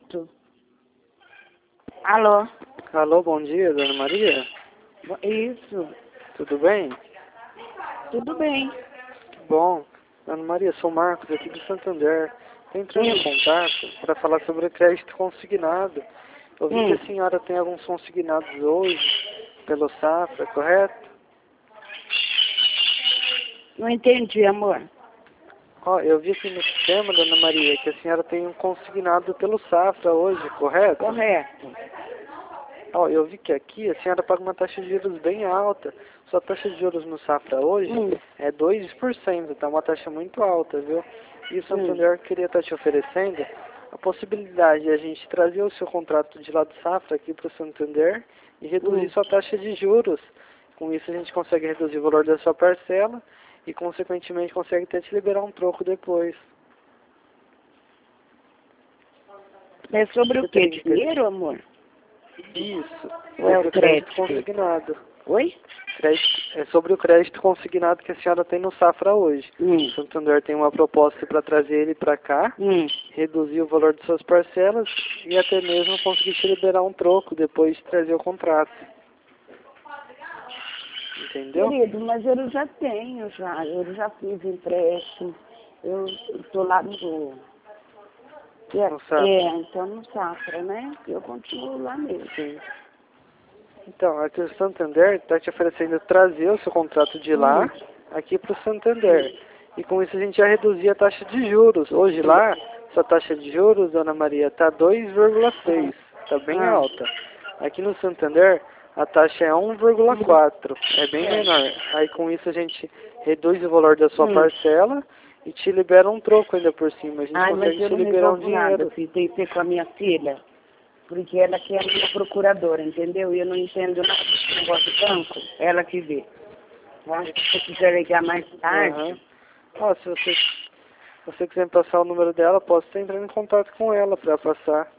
Pronto. Alô? Alô, bom dia, Dona Maria. Isso. Tudo bem? Tudo bem. Que bom. Dona Maria, sou o Marcos aqui do Santander. Estou entrando em contato para falar sobre o crédito consignado. Eu vi que a senhora tem alguns consignados hoje pelo Safra, correto? Não entendi, amor. Ó, eu vi aqui no sistema, Dona Maria, que a senhora tem um consignado pelo Safra hoje, correto? Correto. Ó, eu vi que aqui a senhora paga uma taxa de juros bem alta. Sua taxa de juros no Safra hoje é 2%, tá uma taxa muito alta, viu? E o Santander queria estar te oferecendo a possibilidade de a gente trazer o seu contrato de lá do Safra aqui para o Santander e reduzir sua taxa de juros. Com isso a gente consegue reduzir o valor da sua parcela e consequentemente consegue até te liberar um troco depois. É sobre o Você quê? tem Dinheiro, amor? Isso. Ou é Sobre o o crédito crédito? consignado. Oi? É sobre o crédito consignado que a senhora tem no Safra hoje. O Santander tem uma proposta para trazer ele para cá, reduzir o valor de suas parcelas e até mesmo conseguir te liberar um troco depois de trazer o contrato. Entendeu? Querido, mas eu já tenho, eu já fiz empréstimo. Eu estou lá no... No Safra. Então no Safra, né? Eu continuo lá mesmo. Sim. Então, aqui o Santander está te oferecendo trazer o seu contrato de lá aqui para o Santander. E com isso a gente já reduzir a taxa de juros. Hoje lá, sua taxa de juros, Dona Maria, está 2,6. Está bem alta. Aqui no Santander, a taxa é 1,4. É bem menor. Aí com isso a gente reduz o valor da sua parcela e te libera um troco ainda por cima. A gente Ai, mas consegue eu te não liberar um resolvo nada, dinheiro. filho. Tem que ser com a minha filha. Porque ela que é a minha procuradora, entendeu? E eu não entendo nada desse negócio de banco. Ela que vê. Eu acho que se você quiser ligar mais tarde... Ó, se você quiser me passar o número dela, posso estar entrando em contato com ela para passar.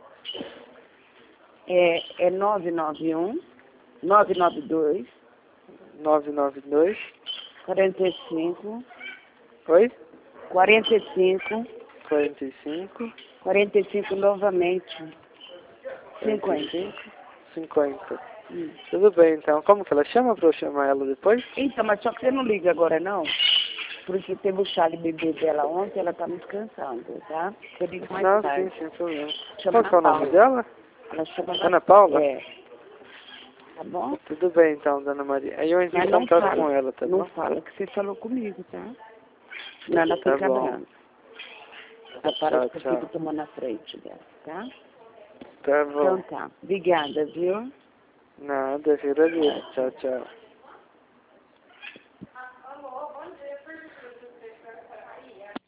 É 991 992 992. 45 Oi? 45 45. 45 novamente. 50. 45. 50. Tudo bem, então. Como que ela chama para eu chamar ela depois? Então, mas só que você não liga agora, não? Porque teve o chá de bebê dela ontem, ela tá me descansando, tá? Eu ligo mais Não, tarde. sim, sem problema. Chama Qual que é o Ana nome Paula. dela? Ela chama Ana Paula? É. Tá bom? Tudo bem, então, Dona Maria. Aí eu entro Mas em não contato fala, com ela, tá não bom? fala que você falou comigo, tá? Senão ela Tá fica bom. brava. Ela parece que eu Tchau. fico tomando a frente dela, tá? Tá bom. Então tá. Obrigada, viu? Nada, eu agradeço. Tchau, tchau.